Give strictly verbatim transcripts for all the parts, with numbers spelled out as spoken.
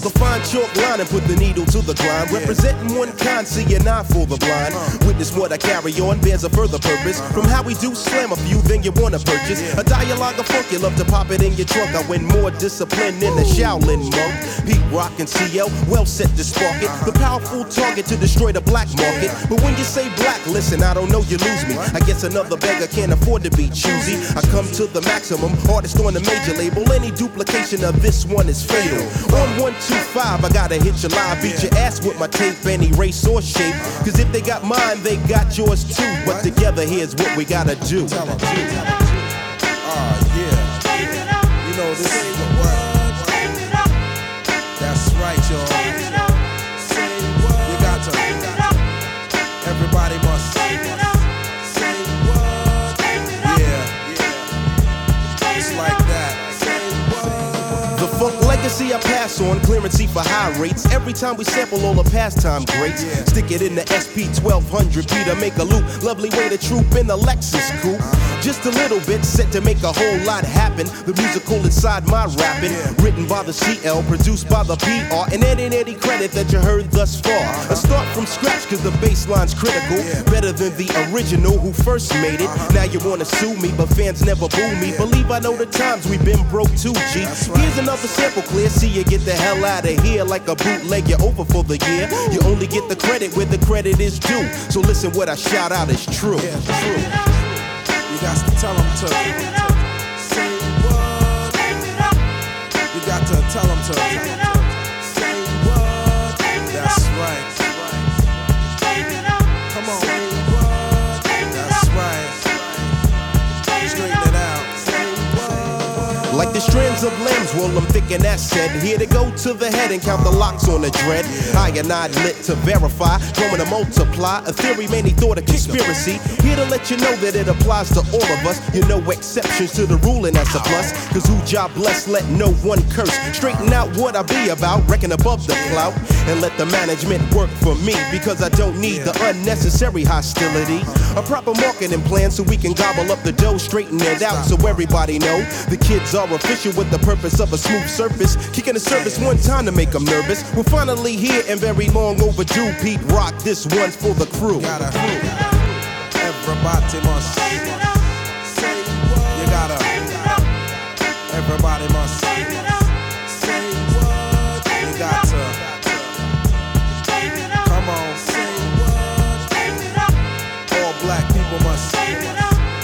Walk a fine chalk line and put the needle to the grind. Representing one kind, see an eye for the blind. Witness what I carry on bears a further purpose. From how we do slam a few, then you wanna purchase a dialogue of funk. You love to pop it in your trunk. I win more discipline than a Shaolin monk. Pete Rock and C L, well set to spark it. The powerful target to destroy the black market. But when you say black, listen, I don't know, you lose me. I guess another beggar can't afford to be choosy. I come to the maximum, artist on the major label. Any duplication of this one is fatal. On one two five, I gotta hit your live, beat your ass with my tape, any race or shape. Cause if they got mine, they got yours too. But together, here's what we gotta do. Tell them, oh yeah, you know this is the word. That's right, y'all. You got to, everybody must say what. Yeah, it's like that. The funk legacy I pass on, clearance for high rates. Every time we sample all the pastime greats, yeah. Stick it in the S P twelve hundred P to make a loop. Lovely way to troop in the Lexus coupe. Just a little bit, set to make a whole lot happen. The musical inside my rapping, yeah. Written by the C L, produced by the P R, and any any credit that you heard thus far. Uh-huh. A start from scratch, cause the bass line's critical. Yeah. Better than the original who first made it. Uh-huh. Now you wanna sue me, but fans never boo me. Yeah. Believe I know the times we've been broke too, G. Right. Here's another sample clear, see you get the hell out of here. Like a bootleg, you're over for the year. You only get the credit where the credit is due. So listen, what I shout out is true. Yeah, true. You got to tell them to say what. You got to tell them to say what. That's right. Come on. Say what. That's right. Straighten it out. Say what. Like the strands of limbs, well, I'm thinking that's said. Here to go to the head and count the locks on the dread. I and I lit to verify, growing to multiply. A theory many thought a conspiracy. Here to let you know that it applies to all of us. You know exceptions to the rule, and that's a plus. Cause who job blessed, let no one curse. Straighten out what I be about, reckon above the clout. And let the management work for me, because I don't need the unnecessary hostility. A proper marketing plan so we can gobble up the dough, straighten it out so everybody know. The kids are official with the purpose of a smooth surface. Kicking the service one time to make them nervous. We're finally here and very long overdue. Pete Rock, this one's for the crew. Gotta, everybody must say what. You gotta, everybody must say what. You got to, come on, say what. All black people must say what.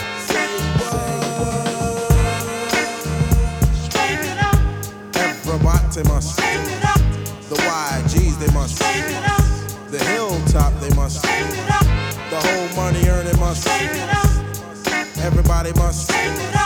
Everybody must, the Y Gs they must, the hilltop they must, the whole money earning must, everybody must.